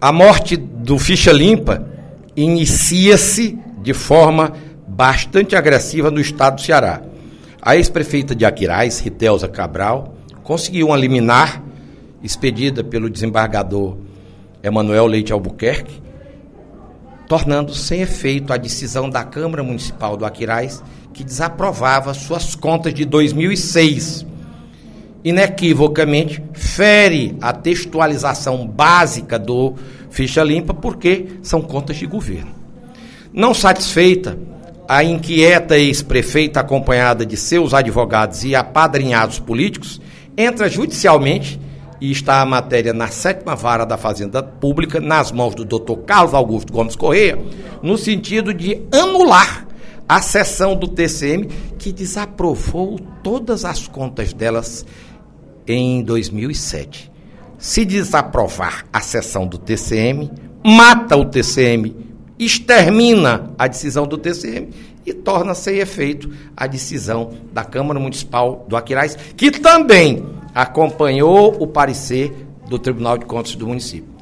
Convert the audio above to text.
A morte do Ficha Limpa inicia-se de forma bastante agressiva no estado do Ceará. A ex-prefeita de Aquiraz, Ritelza Cabral, conseguiu uma liminar expedida pelo desembargador Emanuel Leite Albuquerque, tornando sem efeito a decisão da Câmara Municipal do Aquiraz, que desaprovava suas contas de 2006. Inequivocamente, fere a textualização básica do Ficha Limpa, porque são contas de governo. Não satisfeita, a inquieta ex-prefeita, acompanhada de seus advogados e apadrinhados políticos, entra judicialmente, e está a matéria na 7ª Vara da Fazenda Pública, nas mãos do Dr. Carlos Augusto Gomes Correia, no sentido de anular a sessão do TCM, que desaprovou todas as contas delas em 2007. Se desaprovar a sessão do TCM, mata o TCM, extermina a decisão do TCM e torna sem efeito a decisão da Câmara Municipal do Aquiraz, que também acompanhou o parecer do Tribunal de Contas do município.